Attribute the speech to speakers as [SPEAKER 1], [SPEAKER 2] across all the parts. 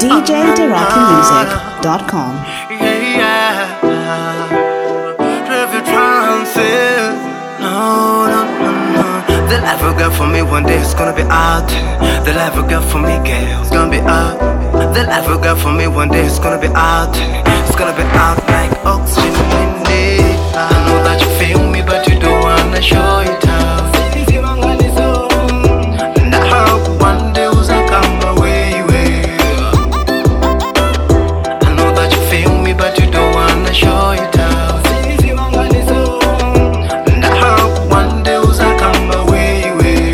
[SPEAKER 1] DJDirakimusic.com.
[SPEAKER 2] Traffic trances. No. The life I got for me one day is gonna be out. The life I got for me, girl, it's gonna be out. The life I got for me one day is gonna be out. It's gonna be out like oxygen in the I know that you feel me, but you don't wanna show it out. And I hope one day will come away. I know that you feel me, but you don't wanna show it out. And I hope one day will come away.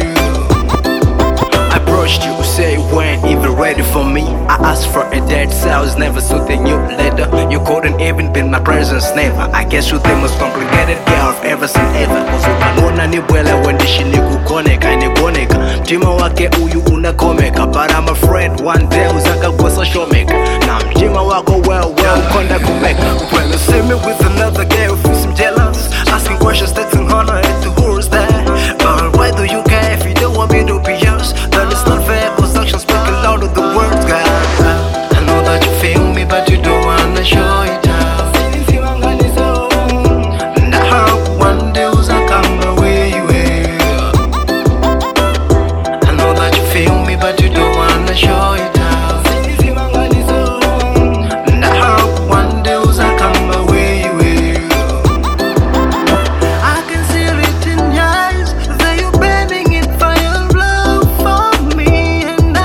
[SPEAKER 2] I approached you, say when even ready for me. I asked for a date, so I was never something new later. You couldn't even be my presence, never. I guess you the most complicated girl I've ever seen ever. Usipanona ni bwela wendishi ni kukoneka ni koneka. Mtima wake uyu unakomeka, but I'm afraid one day uzaka kwesa shomeka. Na mtima wako well konda kumeka. When you see me with another girl, feel some jealous, asking questions, texting honor at the who's there. But why do you care if you don't want me to be yours? Then it's not fair, cause actions speak louder than the words, girl. I know that you feel me, but you don't wanna show it out. And I hope one day will come away. I know that you feel me, but you don't wanna show it out. And I hope one day will come away. I can see it in your eyes that you're bending it for your love for me, and I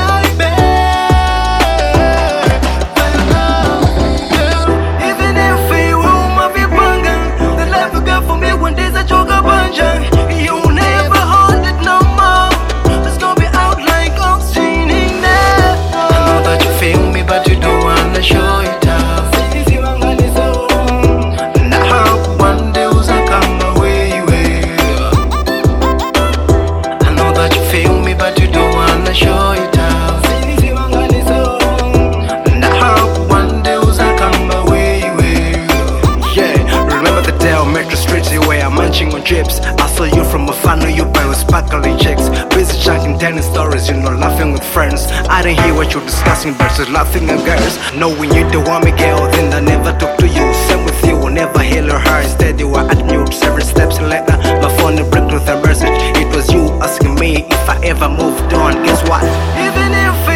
[SPEAKER 2] beg for your love, girl. Even if you room of your banga, the life you got for me one day's a choker banja. You'll never hold it no more. It's gonna be out like oxygen in there. I know that you feel me, but you don't wanna show it out. And I hope one day will come away. I know that you feel me, but you don't wanna show it out. And I hope one day will come away. Yeah, remember the day I met the streets where I'm munching on chips. I saw you from afar, knew you by with sparkling chicks. Busy chunking, telling stories, laughing with friends. I didn't hear what you're discussing, but just laughing at girls. Knowing you don't want me, girl, then I never talk to you. Same with you, will never heal her. Instead, you were at mute. Several steps later, my phone broke with a message. It was you asking me if I ever moved on. Guess what? Even if